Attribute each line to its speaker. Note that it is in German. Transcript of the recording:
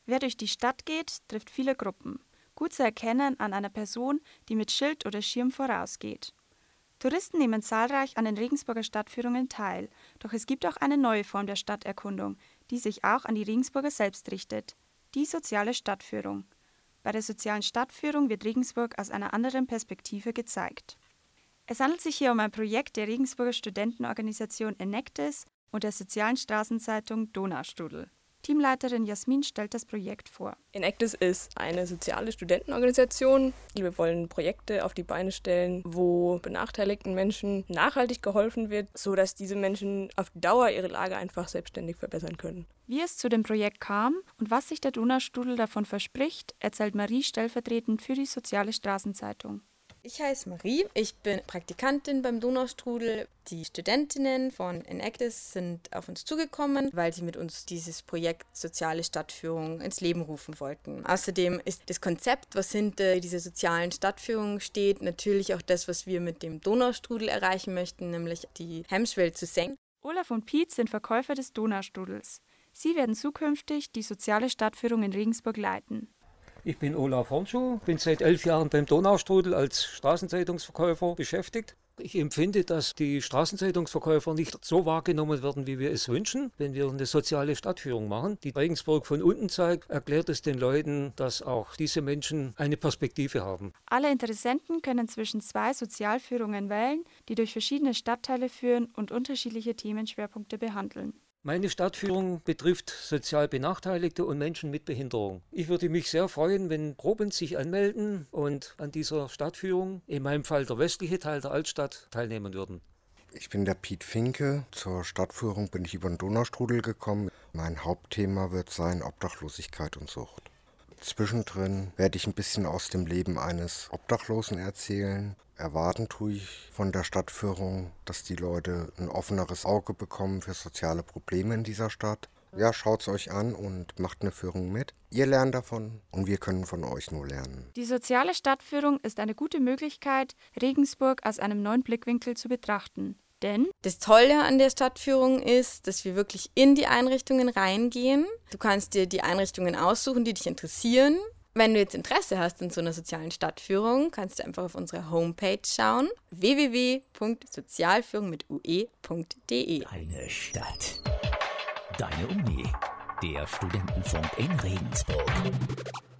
Speaker 1: Wer durch die Stadt geht, trifft viele Gruppen. Gut zu erkennen an einer Person, die mit Schild oder Schirm vorausgeht. Touristen nehmen zahlreich an den Regensburger Stadtführungen teil, doch es gibt auch eine neue Form der Stadterkundung, die sich auch an die Regensburger selbst richtet: die soziale Stadtführung. Bei der sozialen Stadtführung wird Regensburg aus einer anderen Perspektive gezeigt. Es handelt sich hier um ein Projekt der Regensburger Studentenorganisation Enektes und der sozialen Straßenzeitung Donaustrudel. Teamleiterin Jasmin stellt das Projekt vor.
Speaker 2: Enektes ist eine soziale Studentenorganisation. Wir wollen Projekte auf die Beine stellen, wo benachteiligten Menschen nachhaltig geholfen wird, sodass diese Menschen auf Dauer ihre Lage einfach selbstständig verbessern können.
Speaker 1: Wie es zu dem Projekt kam und was sich der Donaustrudel davon verspricht, erzählt Marie stellvertretend für die soziale Straßenzeitung.
Speaker 3: Ich heiße Marie, ich bin Praktikantin beim Donaustrudel. Die Studentinnen von Enektes sind auf uns zugekommen, weil sie mit uns dieses Projekt Soziale Stadtführung ins Leben rufen wollten. Außerdem ist das Konzept, was hinter dieser sozialen Stadtführung steht, natürlich auch das, was wir mit dem Donaustrudel erreichen möchten, nämlich die Hemmschwelle zu senken.
Speaker 1: Olaf und Piet sind Verkäufer des Donaustrudels. Sie werden zukünftig die soziale Stadtführung in Regensburg leiten.
Speaker 4: Ich bin Olaf Hornschuh, bin seit 11 Jahren beim Donaustrudel als Straßenzeitungsverkäufer beschäftigt. Ich empfinde, dass die Straßenzeitungsverkäufer nicht so wahrgenommen werden, wie wir es wünschen, wenn wir eine soziale Stadtführung machen. Die Regensburg von unten zeigt, erklärt es den Leuten, dass auch diese Menschen eine Perspektive haben.
Speaker 1: Alle Interessenten können zwischen 2 Sozialführungen wählen, die durch verschiedene Stadtteile führen und unterschiedliche Themenschwerpunkte behandeln.
Speaker 4: Meine Stadtführung betrifft sozial Benachteiligte und Menschen mit Behinderung. Ich würde mich sehr freuen, wenn Gruppen sich anmelden und an dieser Stadtführung, in meinem Fall der westliche Teil der Altstadt, teilnehmen würden.
Speaker 5: Ich bin der Piet Finke. Zur Stadtführung bin ich über den Donaustrudel gekommen. Mein Hauptthema wird sein Obdachlosigkeit und Sucht. Zwischendrin werde ich ein bisschen aus dem Leben eines Obdachlosen erzählen. Erwarten tue ich von der Stadtführung, dass die Leute ein offeneres Auge bekommen für soziale Probleme in dieser Stadt. Ja, schaut's euch an und macht eine Führung mit. Ihr lernt davon und wir können von euch nur lernen.
Speaker 1: Die soziale Stadtführung ist eine gute Möglichkeit, Regensburg aus einem neuen Blickwinkel zu betrachten. Denn
Speaker 3: das Tolle an der Stadtführung ist, dass wir wirklich in die Einrichtungen reingehen. Du kannst dir die Einrichtungen aussuchen, die dich interessieren. Wenn du jetzt Interesse hast in so einer sozialen Stadtführung, kannst du einfach auf unsere Homepage schauen: www.sozialführung.ue.de.
Speaker 6: Deine Stadt, deine Uni, der Studentenfunk in Regensburg.